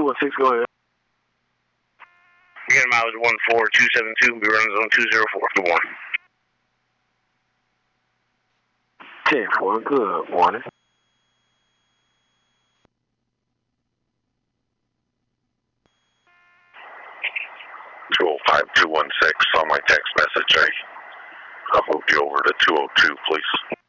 216, go ahead. Again, mileage 14272, be running zone 204 to 1. 10-4, good morning. 205-216 on my text message. I moved you over to 202, please.